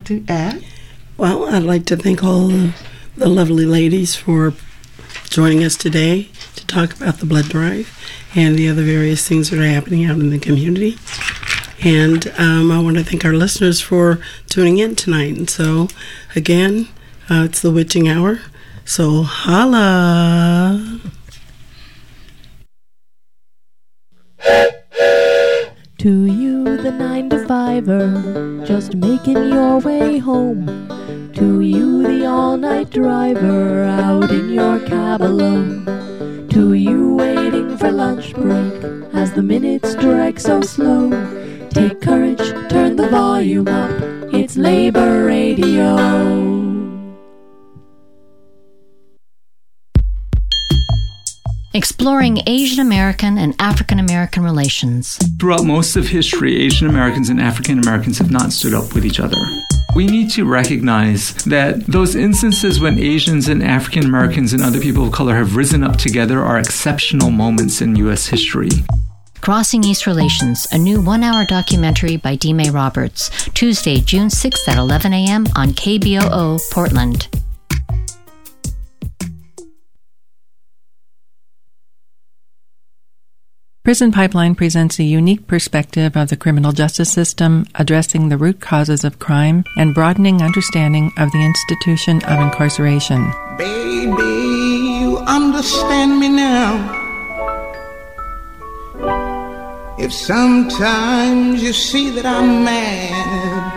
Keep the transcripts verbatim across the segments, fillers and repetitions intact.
to add? Well, I'd like to thank all the, the lovely ladies for joining us today to talk about the blood drive and the other various things that are happening out in the community. And um, I want to thank our listeners for tuning in tonight. And so, again, uh, it's the witching hour. So, holla! To you, the nine to fiver, just making your way home. To you, the all-night driver, out in your cab alone. To you, waiting for lunch break, as the minutes drag so slow. Take courage, turn the volume up, it's Labor Radio. Exploring Asian American and African American relations. Throughout most of history, Asian Americans and African Americans have not stood up with each other. We need to recognize that those instances when Asians and African Americans and other people of color have risen up together are exceptional moments in U S history. Crossing East Relations, a new one-hour documentary by Dime Roberts, Tuesday, June sixth at eleven a.m. on K B O O, Portland. Prison Pipeline presents a unique perspective of the criminal justice system, addressing the root causes of crime and broadening understanding of the institution of incarceration. Baby, you understand me now. If sometimes you see that I'm mad,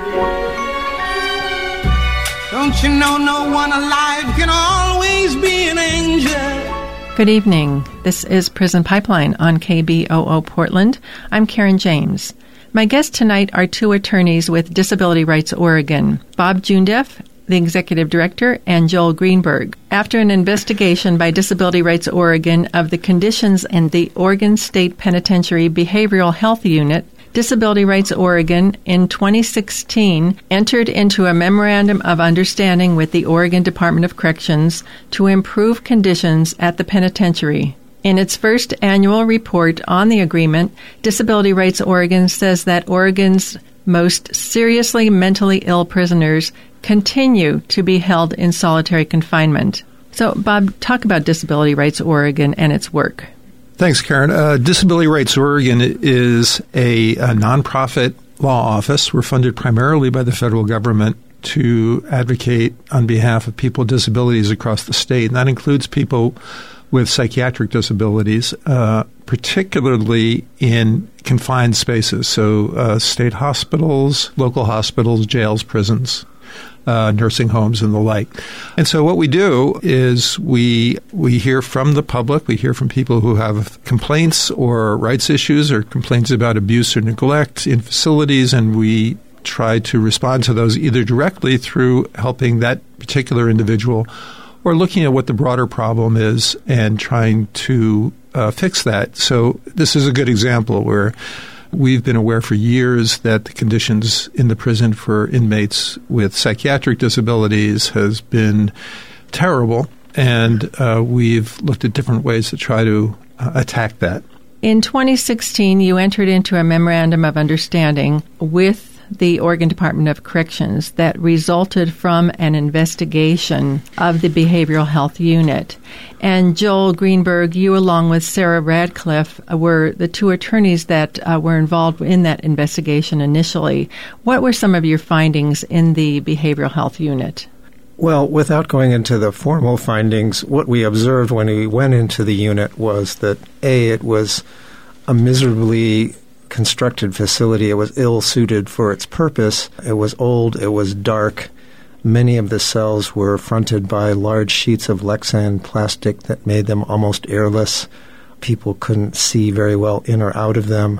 don't you know no one alive can always be an angel? Good evening. This is Prison Pipeline on K B O O Portland. I'm Karen James. My guests tonight are two attorneys with Disability Rights Oregon, Bob Joondaff, the Executive Director, and Joel Greenberg. After an investigation by Disability Rights Oregon of the conditions in the Oregon State Penitentiary Behavioral Health Unit, Disability Rights Oregon in twenty sixteen entered into a Memorandum of Understanding with the Oregon Department of Corrections to improve conditions at the penitentiary. In its first annual report on the agreement, Disability Rights Oregon says that Oregon's most seriously mentally ill prisoners continue to be held in solitary confinement. So, Bob, talk about Disability Rights Oregon and its work. Thanks, Karen. Uh, Disability Rights Oregon is a, a nonprofit law office. We're funded primarily by the federal government to advocate on behalf of people with disabilities across the state. And that includes people with psychiatric disabilities, uh, particularly in confined spaces. So uh, state hospitals, local hospitals, jails, prisons, Uh, nursing homes, and the like. And so what we do is we we hear from the public, we hear from people who have complaints or rights issues or complaints about abuse or neglect in facilities, and we try to respond to those either directly through helping that particular individual or looking at what the broader problem is and trying to uh, fix that. So this is a good example where we've been aware for years that the conditions in the prison for inmates with psychiatric disabilities has been terrible, and uh, we've looked at different ways to try to uh, attack that. In twenty sixteen, you entered into a Memorandum of Understanding with the Oregon Department of Corrections that resulted from an investigation of the Behavioral Health Unit. And Joel Greenberg, you along with Sarah Radcliffe were the two attorneys that uh, were involved in that investigation initially. What were some of your findings in the Behavioral Health Unit? Well, without going into the formal findings, what we observed when we went into the unit was that, A, it was a miserably constructed facility. It was ill-suited for its purpose. It was old. It was dark. Many of the cells were fronted by large sheets of Lexan plastic that made them almost airless. People couldn't see very well in or out of them.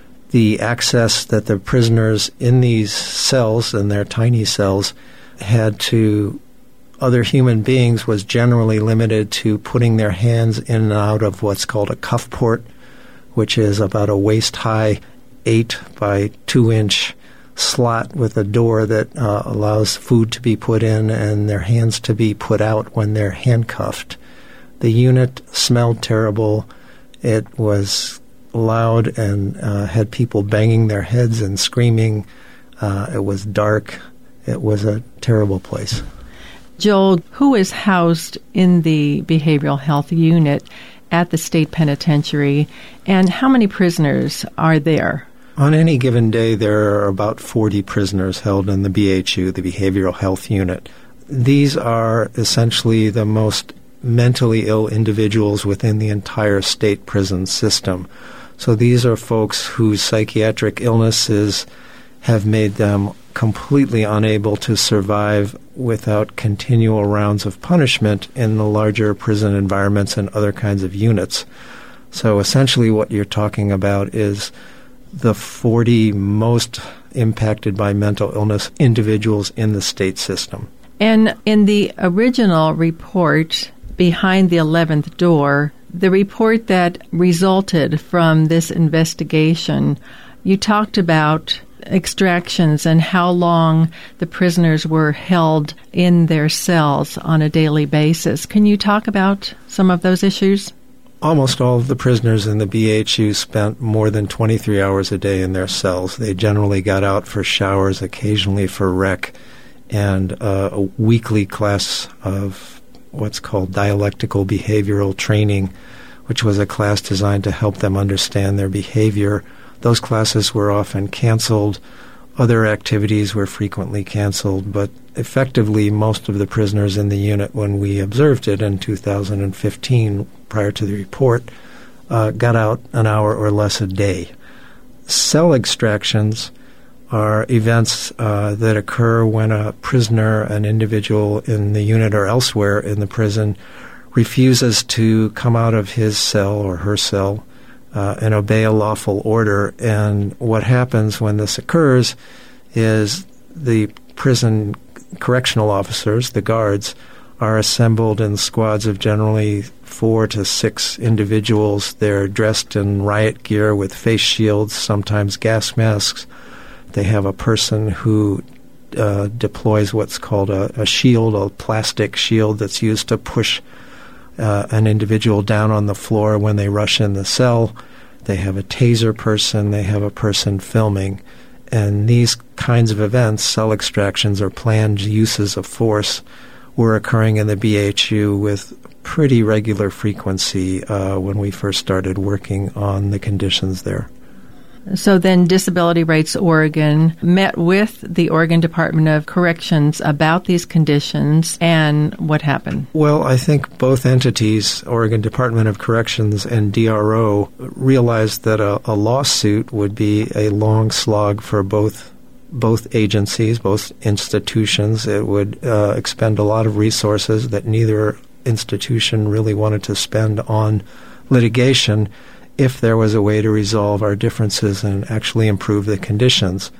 The access that the prisoners in these cells, and their tiny cells, had to other human beings was generally limited to putting their hands in and out of what's called a cuff port, which is about a waist-high, eight by two-inch slot with a door that uh, allows food to be put in and their hands to be put out when they're handcuffed. The unit smelled terrible. It was loud and uh, had people banging their heads and screaming. Uh, it was dark. it was a terrible place. Joel, who is housed in the behavioral health unit at the state penitentiary, and how many prisoners are there? On any given day, there are about forty prisoners held in the B H U, the Behavioral Health Unit. These are essentially the most mentally ill individuals within the entire state prison system. So these are folks whose psychiatric illnesses have made them completely unable to survive without continual rounds of punishment in the larger prison environments and other kinds of units. So essentially what you're talking about is the forty most impacted by mental illness individuals in the state system. And in the original report, Behind the eleventh Door, the report that resulted from this investigation, you talked about extractions and how long the prisoners were held in their cells on a daily basis. Can you talk about some of those issues? Almost all of the prisoners in the B H U spent more than twenty-three hours a day in their cells. They generally got out for showers, occasionally for rec, and uh, a weekly class of what's called dialectical behavioral training, which was a class designed to help them understand their behavior. Those classes were often canceled. Other activities were frequently canceled, but effectively most of the prisoners in the unit, when we observed it in two thousand fifteen, prior to the report, uh, got out an hour or less a day. Cell extractions are events uh, that occur when a prisoner, an individual in the unit or elsewhere in the prison, refuses to come out of his cell or her cell uh, and obey a lawful order. And what happens when this occurs is the prison correctional officers, the guards, are assembled in squads of generally four to six individuals. They're dressed in riot gear with face shields, sometimes gas masks. They have a person who uh, deploys what's called a, a shield, a plastic shield that's used to push uh, an individual down on the floor when they rush in the cell. They have a taser person. They have a person filming. And these kinds of events, cell extractions or planned uses of force, were occurring in the B H U with pretty regular frequency uh, when we first started working on the conditions there. So then Disability Rights Oregon met with the Oregon Department of Corrections about these conditions, and what happened? Well, I think both entities, Oregon Department of Corrections and D R O, realized that a, a lawsuit would be a long slog for both both agencies, both institutions. It would uh, expend a lot of resources that neither institution really wanted to spend on litigation if there was a way to resolve our differences and actually improve the conditions.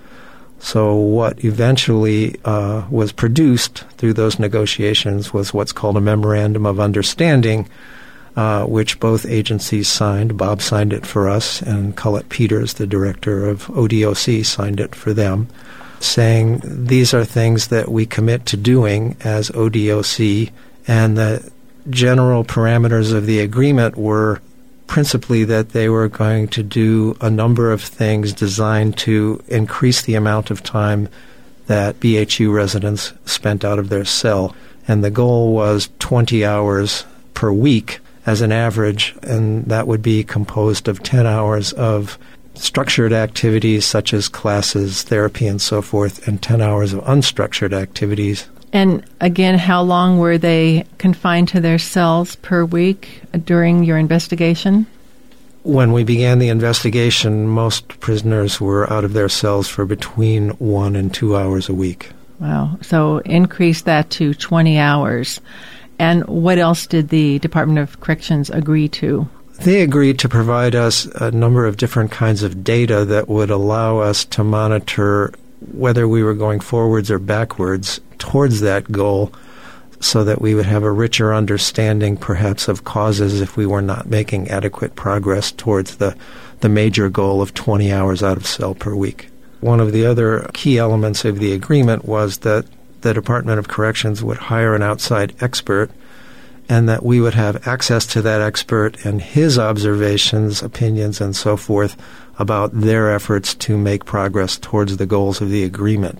So what eventually uh, was produced through those negotiations was what's called a Memorandum of Understanding, uh, which both agencies signed. Bob signed it for us, and Colette Peters, the director of O D O C, signed it for them, saying these are things that we commit to doing as O D O C, and the general parameters of the agreement were principally that they were going to do a number of things designed to increase the amount of time that B H U residents spent out of their cell. And the goal was twenty hours per week as an average, and that would be composed of ten hours of structured activities such as classes, therapy, and so forth, and ten hours of unstructured activities. And again, how long were they confined to their cells per week during your investigation? When we began the investigation, most prisoners were out of their cells for between one and two hours a week. Wow. So increase that to twenty hours. And what else did the Department of Corrections agree to? They agreed to provide us a number of different kinds of data that would allow us to monitor whether we were going forwards or backwards towards that goal, so that we would have a richer understanding perhaps of causes if we were not making adequate progress towards the, the major goal of twenty hours out of cell per week. One of the other key elements of the agreement was that the Department of Corrections would hire an outside expert, and that we would have access to that expert and his observations, opinions, and so forth about their efforts to make progress towards the goals of the agreement.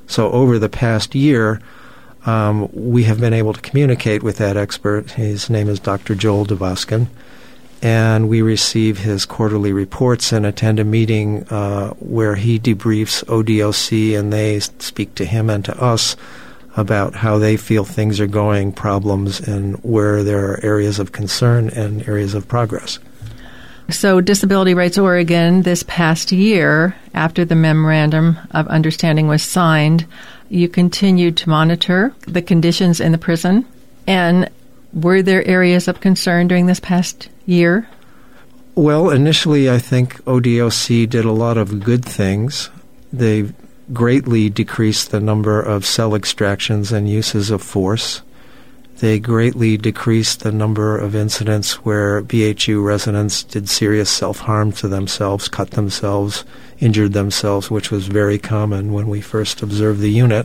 So over the past year, um, we have been able to communicate with that expert. His name is Doctor Joel Duboskin. And we receive his quarterly reports and attend a meeting uh, where he debriefs O D O C, and they speak to him and to us about how they feel things are going, problems, and where there are areas of concern and areas of progress. So Disability Rights Oregon, this past year, after the Memorandum of Understanding was signed, you continued to monitor the conditions in the prison. And were there areas of concern during this past year? Well, initially, I think O D O C did a lot of good things. They greatly decreased the number of cell extractions and uses of force. They greatly decreased the number of incidents where B H U residents did serious self-harm to themselves, cut themselves, injured themselves, which was very common when we first observed the unit.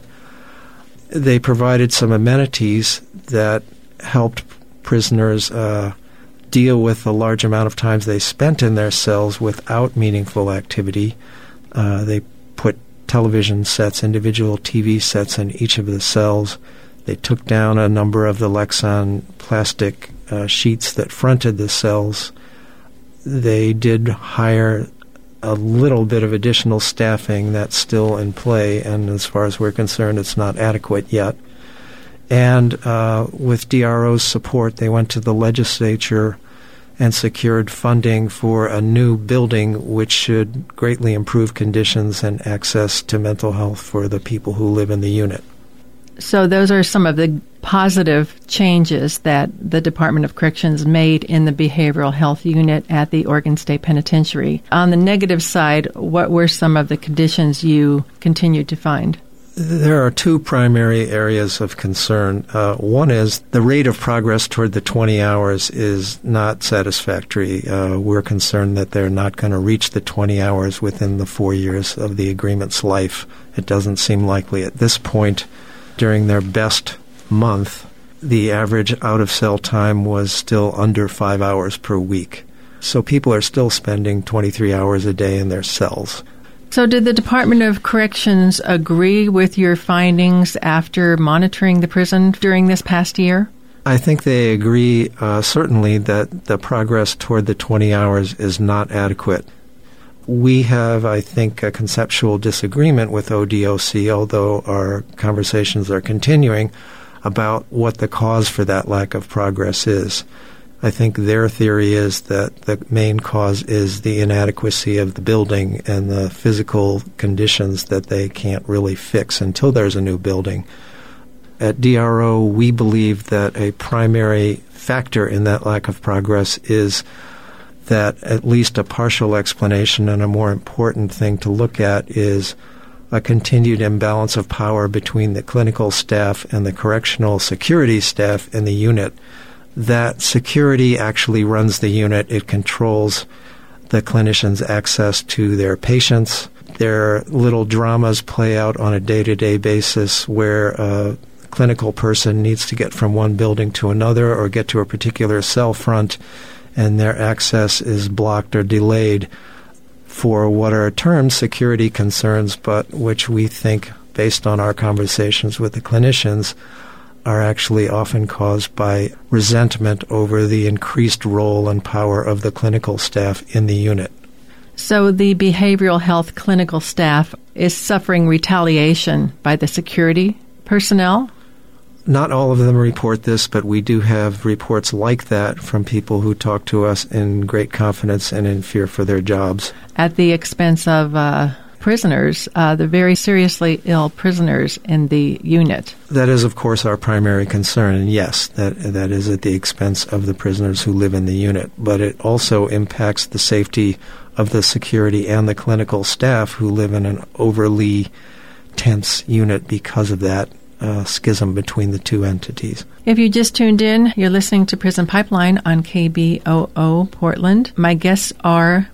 They provided some amenities that helped prisoners uh, deal with the large amount of times they spent in their cells without meaningful activity. Uh, they put television sets, individual T V sets in each of the cells. They took down a number of the Lexan plastic uh, sheets that fronted the cells. They did hire a little bit of additional staffing that's still in play, and as far as we're concerned, it's not adequate yet. And uh, with D R O's support, they went to the legislature and secured funding for a new building which should greatly improve conditions and access to mental health for the people who live in the unit. So those are some of the positive changes that the Department of Corrections made in the behavioral health unit at the Oregon State Penitentiary. On the negative side, what were some of the conditions you continued to find? There are two primary areas of concern. Uh, one is the rate of progress toward the twenty hours is not satisfactory. Uh, we're concerned that they're not going to reach the twenty hours within the four years of the agreement's life. It doesn't seem likely at this point. During their best month, the average out-of-cell time was still under five hours per week. So people are still spending twenty-three hours a day in their cells. So did the Department of Corrections agree with your findings after monitoring the prison during this past year? I think they agree, uh, certainly, that the progress toward the twenty hours is not adequate. We have, I think, a conceptual disagreement with O D O C, although our conversations are continuing, about what the cause for that lack of progress is. I think their theory is that the main cause is the inadequacy of the building and the physical conditions that they can't really fix until there's a new building. At D R O, we believe that a primary factor in that lack of progress is that at least a partial explanation, and a more important thing to look at, is a continued imbalance of power between the clinical staff and the correctional security staff in the unit. That security actually runs the unit. It controls the clinicians' access to their patients. Their little dramas play out on a day-to-day basis where a clinical person needs to get from one building to another or get to a particular cell front, and their access is blocked or delayed for what are termed security concerns, but which we think, based on our conversations with the clinicians, are actually often caused by resentment over the increased role and power of the clinical staff in the unit. So the behavioral health clinical staff is suffering retaliation by the security personnel? Not all of them report this, but we do have reports like that from people who talk to us in great confidence and in fear for their jobs. At the expense of uh, prisoners, uh, the very seriously ill prisoners in the unit. That is, of course, our primary concern, and yes, that that is at the expense of the prisoners who live in the unit. But it also impacts the safety of the security and the clinical staff who live in an overly tense unit because of that uh, schism between the two entities. If you just tuned in, you're listening to Prison Pipeline on K B O O Portland. My guests are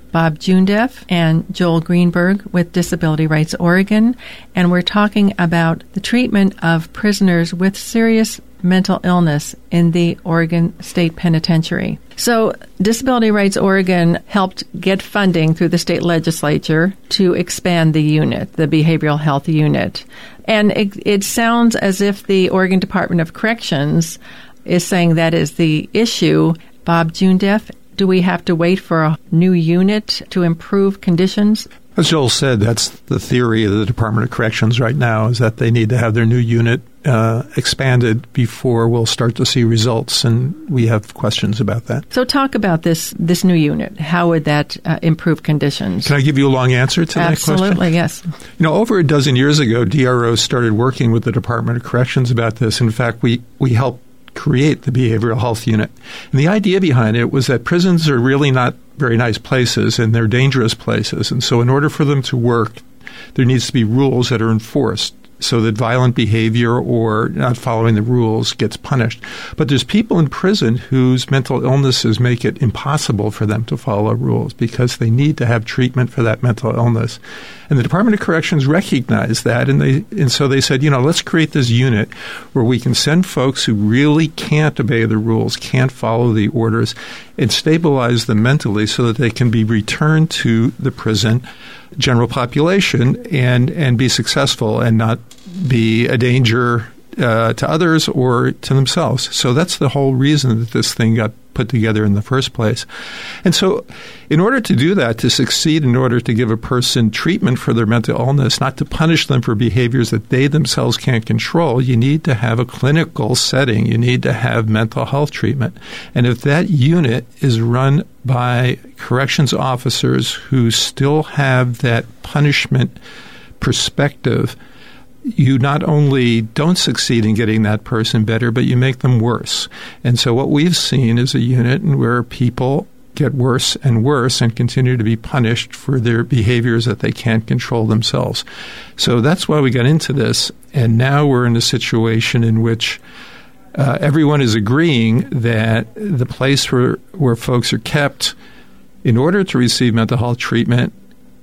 Bob Jundeff and Joel Greenberg with Disability Rights Oregon, and we're talking about the treatment of prisoners with serious mental illness in the Oregon State Penitentiary. So Disability Rights Oregon helped get funding through the state legislature to expand the unit, the behavioral health unit. And it, it sounds as if the Oregon Department of Corrections is saying that is the issue. Bob Jundeff, do we have to wait for a new unit to improve conditions? As Joel said, that's the theory of the Department of Corrections right now, is that they need to have their new unit uh, expanded before we'll start to see results, and we have questions about that. So talk about this this new unit. How would that uh, improve conditions? Can I give you a long answer to that question? Absolutely, yes. You know, over a dozen years ago, D R O started working with the Department of Corrections about this. In fact, we, we helped create the behavioral health unit. And the idea behind it was that prisons are really not very nice places, and they're dangerous places. And so in order for them to work, there needs to be rules that are enforced so that violent behavior or not following the rules gets punished. But there's people in prison whose mental illnesses make it impossible for them to follow rules because they need to have treatment for that mental illness. And the Department of Corrections recognized that, and they and so they said, you know, let's create this unit where we can send folks who really can't obey the rules, can't follow the orders, and stabilize them mentally so that they can be returned to the prison general population and, and be successful and not be a danger uh, to others or to themselves. So that's the whole reason that this thing got put together in the first place. And so in order to do that, to succeed, in order to give a person treatment for their mental illness, not to punish them for behaviors that they themselves can't control, you need to have a clinical setting. You need to have mental health treatment. And if that unit is run by corrections officers who still have that punishment perspective, you not only don't succeed in getting that person better, but you make them worse. And so what we've seen is a unit where people get worse and worse and continue to be punished for their behaviors that they can't control themselves. So that's why we got into this. And now we're in a situation in which uh, everyone is agreeing that the place where, where folks are kept in order to receive mental health treatment,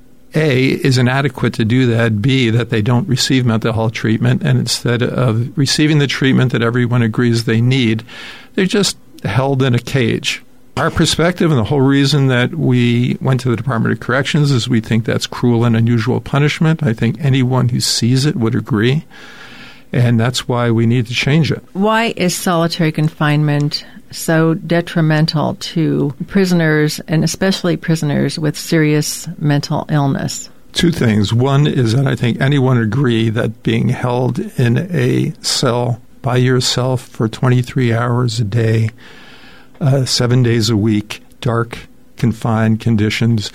A, is inadequate to do that, B, that they don't receive mental health treatment, and instead of receiving the treatment that everyone agrees they need, they're just held in a cage. Our perspective, and the whole reason that we went to the Department of Corrections, is we think that's cruel and unusual punishment. I think anyone who sees it would agree, and that's why we need to change it. Why is solitary confinement so detrimental to prisoners, and especially prisoners with serious mental illness? Two things. One is that I think anyone would agree that being held in a cell by yourself for twenty-three hours a day, uh, seven days a week, dark, confined conditions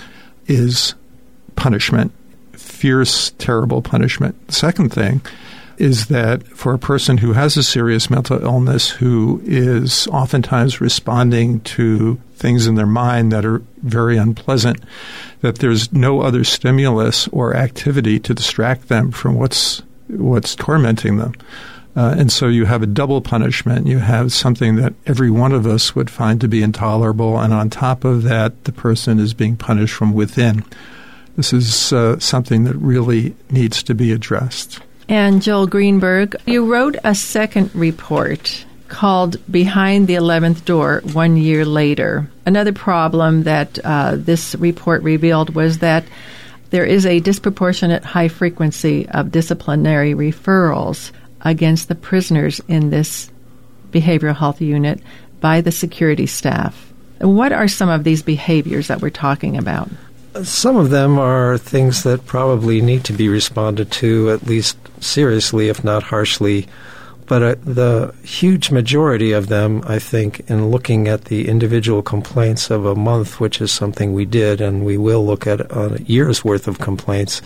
is punishment, fierce, terrible punishment. The second thing is that for a person who has a serious mental illness, who is oftentimes responding to things in their mind that are very unpleasant, that there's no other stimulus or activity to distract them from what's what's tormenting them. Uh, and so you have a double punishment. You have something that every one of us would find to be intolerable, and on top of that, the person is being punished from within. This is uh, something that really needs to be addressed. And Joel Greenberg, you wrote a second report called Behind the eleventh Door one year later. Another problem that uh, this report revealed was that there is a disproportionate high frequency of disciplinary referrals against the prisoners in this behavioral health unit by the security staff. What are some of these behaviors that we're talking about? Some of them are things that probably need to be responded to, at least seriously, if not harshly. But uh, the huge majority of them, I think, in looking at the individual complaints of a month, which is something we did, and we will look at a year's worth of complaints,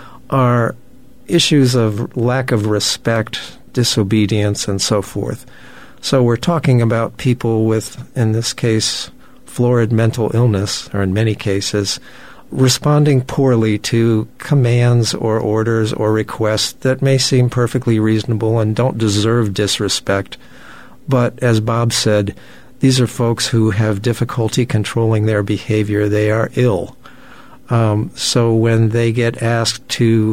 are issues of lack of respect, disobedience, and so forth. So we're talking about people with, in this case, florid mental illness, or in many cases, responding poorly to commands or orders or requests that may seem perfectly reasonable and don't deserve disrespect. But as Bob said, these are folks who have difficulty controlling their behavior. They are ill. Um, so when they get asked to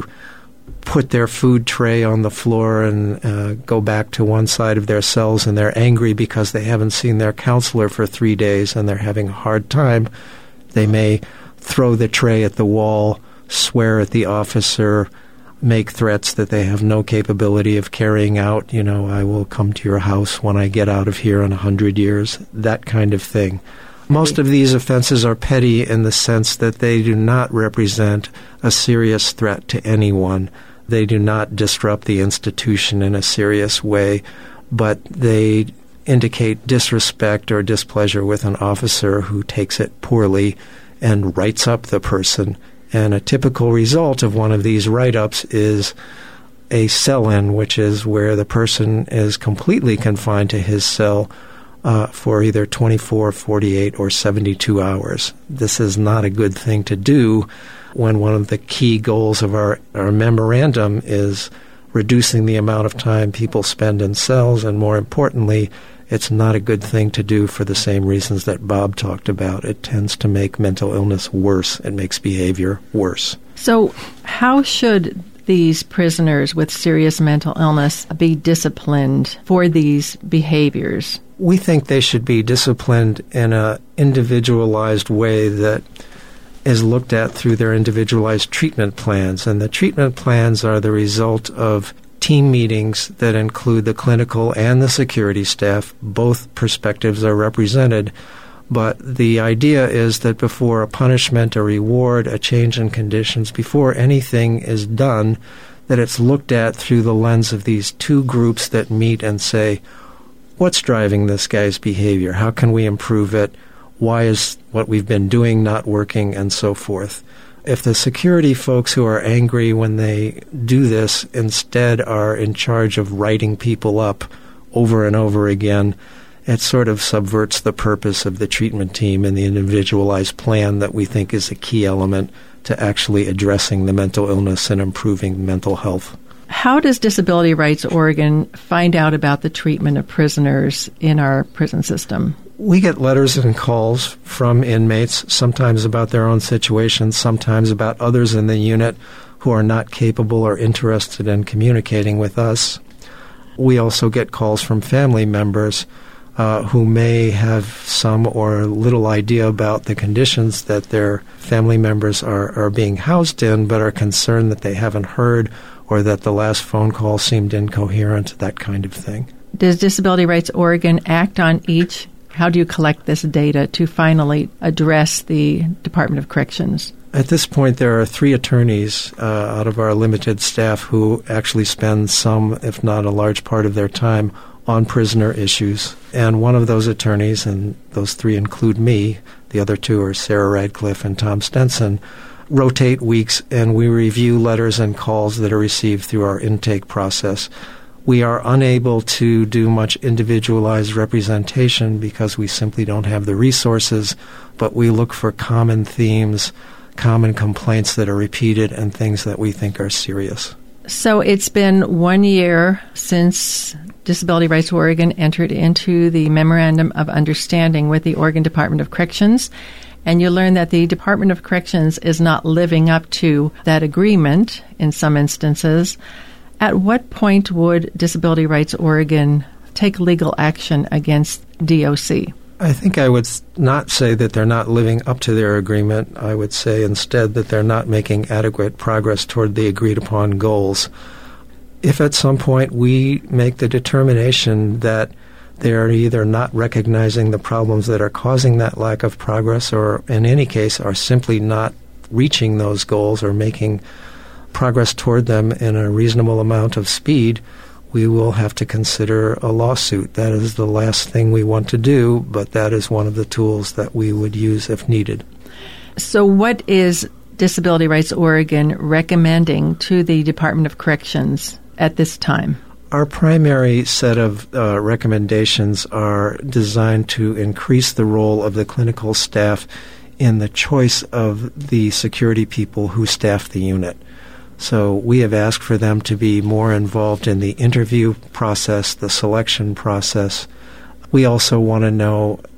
put their food tray on the floor and uh, go back to one side of their cells, and they're angry because they haven't seen their counselor for three days and they're having a hard time, they may throw the tray at the wall, swear at the officer, make threats that they have no capability of carrying out. You know, I will come to your house when I get out of here in a hundred years, that kind of thing. Most of these offenses are petty in the sense that they do not represent a serious threat to anyone. They do not disrupt the institution in a serious way, but they indicate disrespect or displeasure with an officer who takes it poorly and writes up the person. And a typical result of one of these write-ups is a cell-in, which is where the person is completely confined to his cell uh, for either twenty-four, forty-eight, or seventy-two hours. This is not a good thing to do when one of the key goals of our, our memorandum is reducing the amount of time people spend in cells, and more importantly, it's not a good thing to do for the same reasons that Bob talked about. It tends to make mental illness worse. It makes behavior worse. So how should these prisoners with serious mental illness be disciplined for these behaviors? We think they should be disciplined in an individualized way that is looked at through their individualized treatment plans. And the treatment plans are the result of team meetings that include the clinical and the security staff. Both perspectives are represented. But the idea is that before a punishment, a reward, a change in conditions, before anything is done, that it's looked at through the lens of these two groups that meet and say, what's driving this guy's behavior? How can we improve it? Why is what we've been doing not working, and so forth? If the security folks who are angry when they do this instead are in charge of writing people up over and over again, it sort of subverts the purpose of the treatment team and the individualized plan that we think is a key element to actually addressing the mental illness and improving mental health. How does Disability Rights Oregon find out about the treatment of prisoners in our prison system? We get letters and calls from inmates, sometimes about their own situations, sometimes about others in the unit who are not capable or interested in communicating with us. We also get calls from family members uh, who may have some or little idea about the conditions that their family members are, are being housed in, but are concerned that they haven't heard or that the last phone call seemed incoherent, that kind of thing. Does Disability Rights Oregon act on each? How do you collect this data to finally address the Department of Corrections? At this point, there are three attorneys uh, out of our limited staff who actually spend some, if not a large part of their time on prisoner issues. And one of those attorneys, and those three include me, the other two are Sarah Radcliffe and Tom Stenson, rotate weeks, and we review letters and calls that are received through our intake process. We are unable to do much individualized representation because we simply don't have the resources, but we look for common themes, common complaints that are repeated, and things that we think are serious. So it's been one year since Disability Rights Oregon entered into the Memorandum of Understanding with the Oregon Department of Corrections, and you learn that the Department of Corrections is not living up to that agreement in some instances. At what point would Disability Rights Oregon take legal action against D O C? I think I would not say that they're not living up to their agreement. I would say instead that they're not making adequate progress toward the agreed-upon goals. If at some point we make the determination that they are either not recognizing the problems that are causing that lack of progress, or in any case are simply not reaching those goals or making progress toward them in a reasonable amount of speed, we will have to consider a lawsuit. That is the last thing we want to do, but that is one of the tools that we would use if needed. So what is Disability Rights Oregon recommending to the Department of Corrections at this time? Our primary set of uh, recommendations are designed to increase the role of the clinical staff in the choice of the security people who staff the unit. So we have asked for them to be more involved in the interview process, the selection process. We also want to know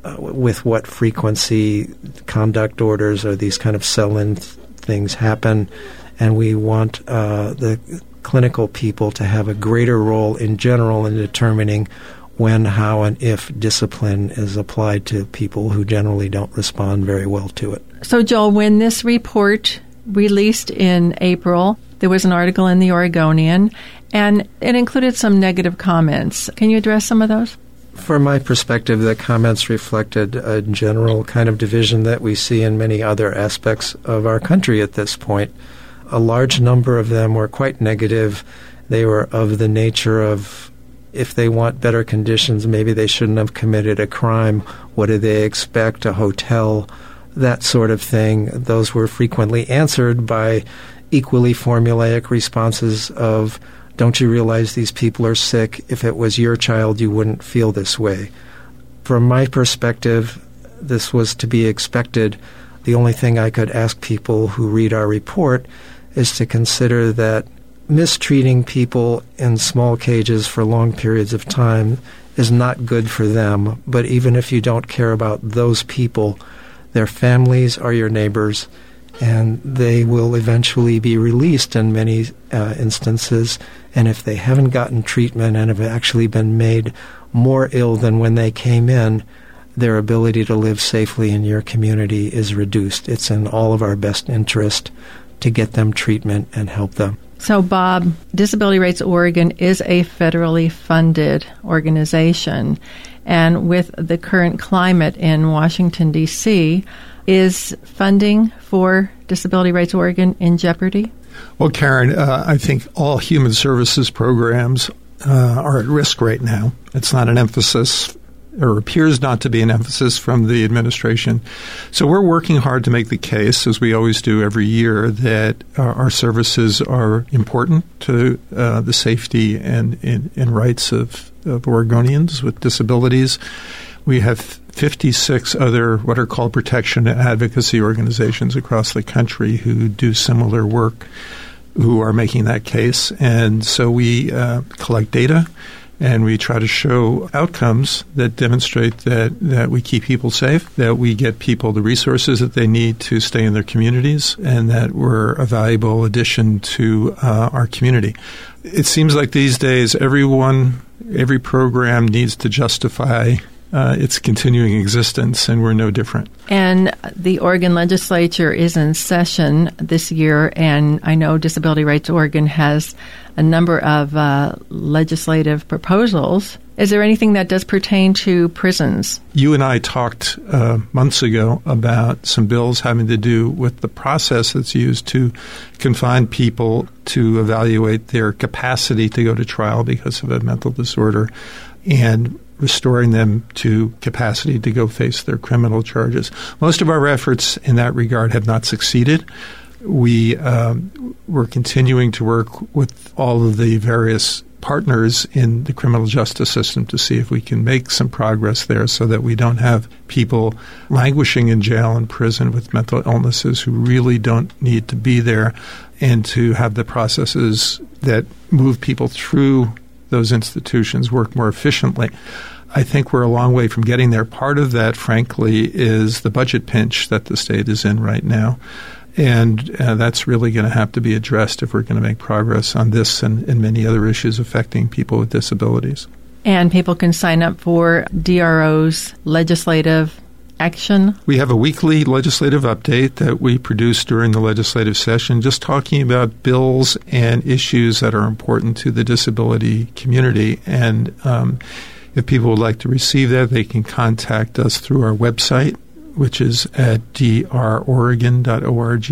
uh, with what frequency conduct orders or these kind of sell-in th- things happen, and we want uh, the clinical people to have a greater role in general in determining when, how, and if discipline is applied to people who generally don't respond very well to it. So, Joel, when this report released in April, there was an article in the Oregonian, and it included some negative comments. Can you address some of those? From my perspective, the comments reflected a general kind of division that we see in many other aspects of our country at this point. A large number of them were quite negative. They were of the nature of, if they want better conditions, maybe they shouldn't have committed a crime. What do they expect? A hotel? That sort of thing. Those were frequently answered by equally formulaic responses of, don't you realize these people are sick? If it was your child, you wouldn't feel this way. From my perspective, this was to be expected. The only thing I could ask people who read our report is to consider that mistreating people in small cages for long periods of time is not good for them. But even if you don't care about those people, their families are your neighbors, and they will eventually be released in many uh, instances. And if they haven't gotten treatment and have actually been made more ill than when they came in, their ability to live safely in your community is reduced. It's in all of our best interest to get them treatment and help them. So, Bob, Disability Rights Oregon is a federally funded organization. And with the current climate in Washington, D C, is funding for Disability Rights Oregon in jeopardy? Well, Karen, uh, I think all human services programs uh, are at risk right now. It's not an emphasis, or appears not to be an emphasis from the administration. So we're working hard to make the case, as we always do every year, that uh, our services are important to uh, the safety and, and, and rights of, of Oregonians with disabilities. We have fifty-six other what are called protection and advocacy organizations across the country who do similar work, who are making that case. And so we uh, collect data, and we try to show outcomes that demonstrate that, that we keep people safe, that we get people the resources that they need to stay in their communities, and that we're a valuable addition to uh, our community. It seems like these days everyone, every program needs to justify Uh, its continuing existence, and we're no different. And the Oregon legislature is in session this year, and I know Disability Rights Oregon has a number of uh, legislative proposals. Is there anything that does pertain to prisons? You and I talked uh, months ago about some bills having to do with the process that's used to confine people to evaluate their capacity to go to trial because of a mental disorder, and restoring them to capacity to go face their criminal charges. Most of our efforts in that regard have not succeeded. We, um, we're continuing to work with all of the various partners in the criminal justice system to see if we can make some progress there so that we don't have people languishing in jail and prison with mental illnesses who really don't need to be there, and to have the processes that move people through those institutions work more efficiently. I think we're a long way from getting there. Part of that, frankly, is the budget pinch that the state is in right now. And uh, that's really going to have to be addressed if we're going to make progress on this and, and many other issues affecting people with disabilities. And people can sign up for D R O's legislative action? We have a weekly legislative update that we produce during the legislative session, just talking about bills and issues that are important to the disability community. And um, if people would like to receive that, they can contact us through our website, which is at d r oregon dot org.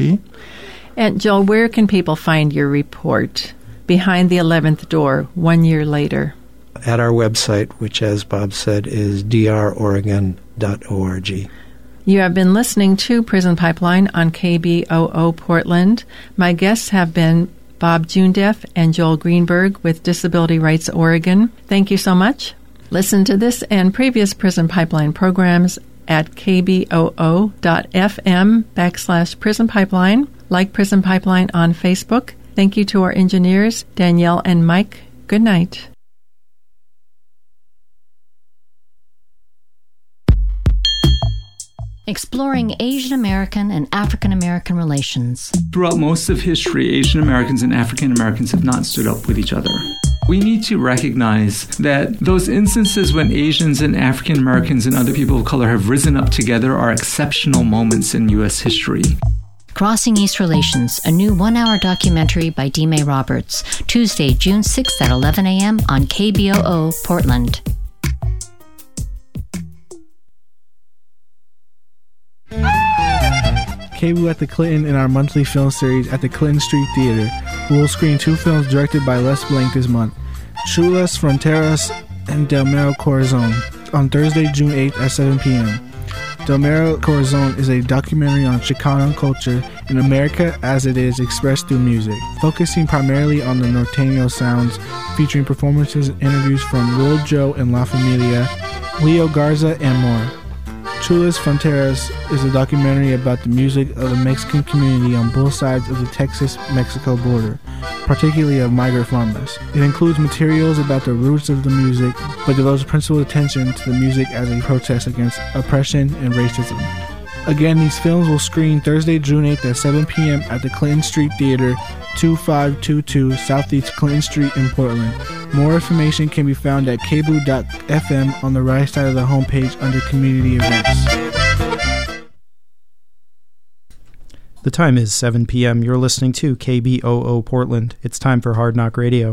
And Joel, where can people find your report, Behind the eleventh Door, one year later? At our website, which, as Bob said, is d r oregon dot org. You have been listening to Prison Pipeline on K B O O Portland. My guests have been Bob Joondaff and Joel Greenberg with Disability Rights Oregon. Thank you so much. Listen to this and previous Prison Pipeline programs at kboo dot f m backslash Prison Pipeline. Like Prison Pipeline on Facebook. Thank you to our engineers, Danielle and Mike. Good night. exploring Asian American and African American relations. Throughout most of history, Asian Americans and African Americans have not stood up with each other. We need to recognize that those instances when Asians and African Americans and other people of color have risen up together are exceptional moments in U S history. Crossing East Relations, a new one-hour documentary by D. Roberts, Tuesday, June sixth at eleven a.m. on K B O O, Portland. K B O O at the Clinton in our monthly film series at the Clinton Street Theater. We will screen two films directed by Les Blank this month, Chulas Fronteras and Del Mero Corazon, on Thursday, June eighth at seven p.m. Del Mero Corazon is a documentary on Chicano culture in America as it is expressed through music, focusing primarily on the norteño sounds, featuring performances and interviews from Lil Joe and La Familia, Leo Garza, and more. Chulas Fronteras is a documentary about the music of the Mexican community on both sides of the Texas-Mexico border, particularly of migrant farmers. It includes materials about the roots of the music, but devotes principal attention to the music as a protest against oppression and racism. Again, these films will screen Thursday, June eighth at seven p.m. at the Clinton Street Theater, twenty-five twenty-two Southeast Clinton Street in Portland. More information can be found at k b o o dot f m on the right side of the homepage under Community Events. The time is seven p.m. You're listening to K B O O Portland. It's time for Hard Knock Radio.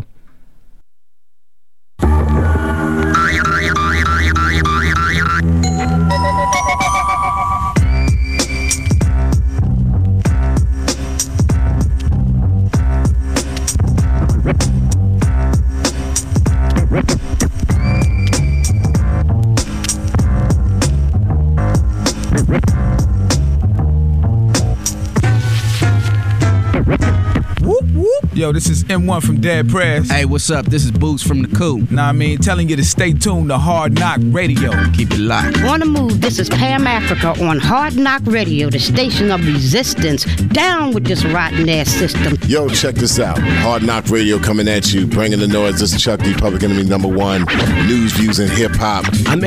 Yo, this is M one from Dead Press. Hey, what's up? This is Boots from The Coup. Nah, I mean, telling you to stay tuned to Hard Knock Radio. Keep it locked. On the move, this is Pam Africa on Hard Knock Radio, the station of resistance. Down with this rotten ass system. Yo, check this out. Hard Knock Radio coming at you, bringing the noise. This is Chuck D, Public Enemy number one. News, views, and hip hop. I'm